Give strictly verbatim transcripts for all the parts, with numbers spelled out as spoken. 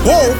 Whoa.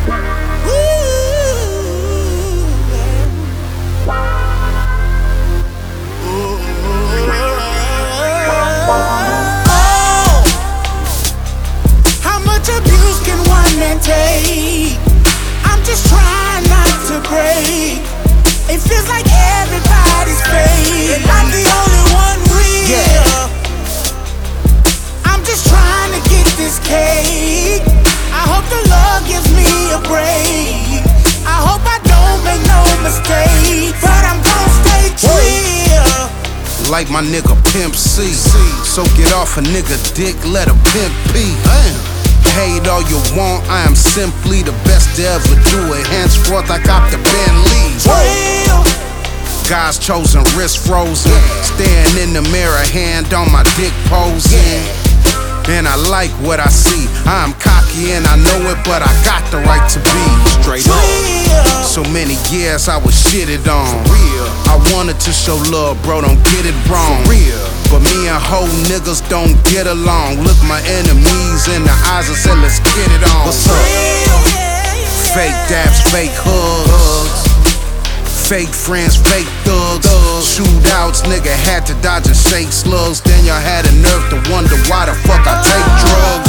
Take. I'm just trying not to break. It feels like everybody's fake, and I'm the only one real. Yeah. I'm just trying to get this cake. I hope the Lord gives me a break. I hope I don't make no mistake, but I'm gonna stay true. Like my nigga Pimp C. So get off a nigga dick, let a pimp pee. Damn. Hate all you want, I am simply the best to ever do it. Henceforth, I cop the Bentley. God's chosen, wrist frozen. Staring in the mirror, hand on my dick posing. And I like what I see. I'm cocky and I know it, but I got the right to be straight up. So many years I was shitted on. I wanted to show love, bro, don't get it wrong. But me and hoe niggas don't get along. Look my enemies in the eyes and say, let's get it on. What's up? Fake daps, fake hugs. Fake friends, fake thugs. Shootouts, nigga had to dodge and shake slugs. Then y'all had a nerve to wonder why the fuck I take drugs.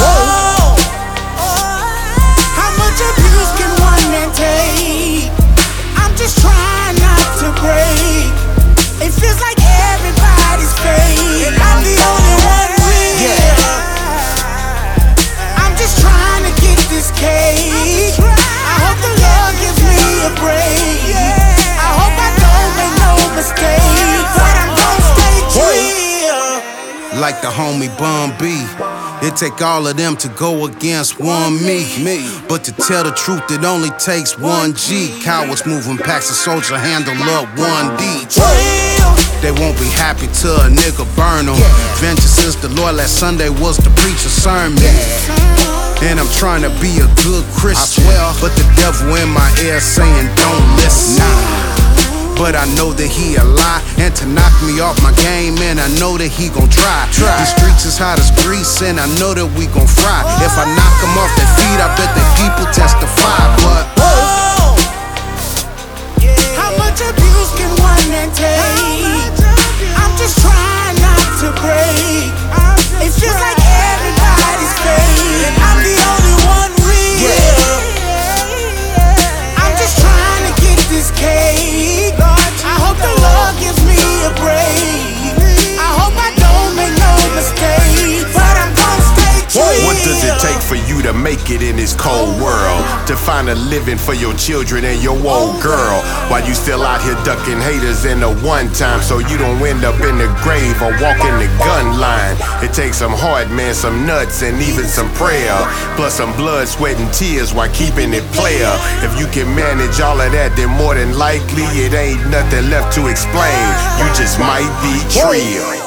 How much abuse can one man take? I'm just trying not to break. It feels like everybody's fake, and I'm the only one real. Yeah. I'm just trying to get this cake. I hope the Lord gives me a break. I hope I don't make no mistake, but I'm gonna stay true. Like the homie Bun B, it take all of them to go against one me. me. But to tell the truth, it only takes one G. Cowards moving packs, a soldier handle up one D. They won't be happy till a nigga burn them. Vengeance is the Lord, last Sunday was the preacher's sermon. And I'm trying to be a good Christian, but the devil in my ear saying don't listen. But I know that he a lie, and to knock me off my game, man, I know that he gon' try. The streets is hot as grease, and I know that we gon' fry. If I knock him off their feet, I bet that people testify. But how much abuse can one man take? I'm just trying not to break. It feels like everybody's fake, and I'm the only one real. I'm just trying to get this cake. I hope the Lord gives me a break. I hope I don't make no mistake, but I'm gonna stay true. What does it take for you to make it in this cold world? To find a living for your children and your old girl, while you still out here ducking haters in the one time, so you don't end up in the grave or walk in the gun line. It takes some heart, man, some nuts, and even some prayer, plus some blood, sweat, and tears while keeping it player. If you can manage all of that, then more than likely it ain't nothing left to explain. You just might be trill.